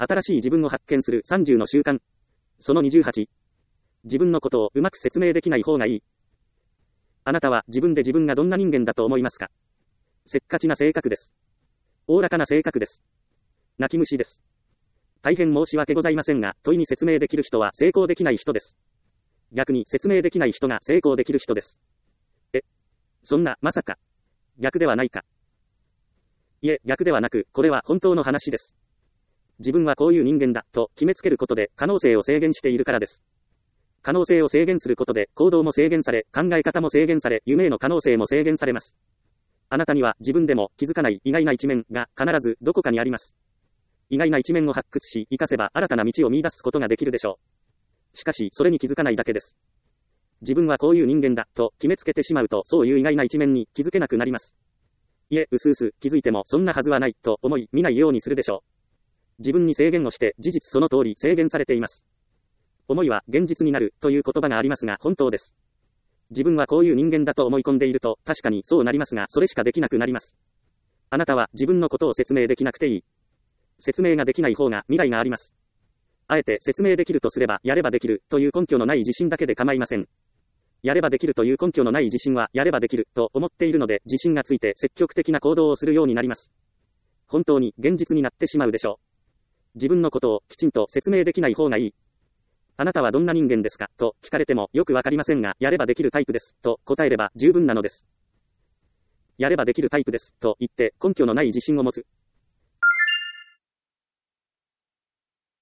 新しい自分を発見する30の習慣。その28。自分のことをうまく説明できない方がいい。あなたは自分で自分がどんな人間だと思いますか？せっかちな性格です。おおらかな性格です。泣き虫です。大変申し訳ございませんが、問いに説明できる人は成功できない人です。逆に説明できない人が成功できる人です。そんな、まさか。逆ではないか。いえ、逆ではなく、これは本当の話です。自分はこういう人間だ、と決めつけることで可能性を制限しているからです。可能性を制限することで行動も制限され、考え方も制限され、夢への可能性も制限されます。あなたには自分でも気づかない意外な一面が必ずどこかにあります。意外な一面を発掘し、活かせば新たな道を見出すことができるでしょう。しかし、それに気づかないだけです。自分はこういう人間だ、と決めつけてしまうと、そういう意外な一面に気づけなくなります。いえ、うすうす気づいてもそんなはずはない、と思い、見ないようにするでしょう。自分に制限をして、事実その通り制限されています。思いは現実になる、という言葉がありますが、本当です。自分はこういう人間だと思い込んでいると、確かにそうなりますが、それしかできなくなります。あなたは自分のことを説明できなくていい。説明ができない方が未来があります。あえて説明できるとすれば、やればできる、という根拠のない自信だけで構いません。やればできるという根拠のない自信は、やればできる、と思っているので、自信がついて積極的な行動をするようになります。本当に現実になってしまうでしょう。自分のことをきちんと説明できない方がいい。あなたはどんな人間ですかと聞かれてもよくわかりませんが、やればできるタイプですと答えれば十分なのです。やればできるタイプですと言って根拠のない自信を持つ。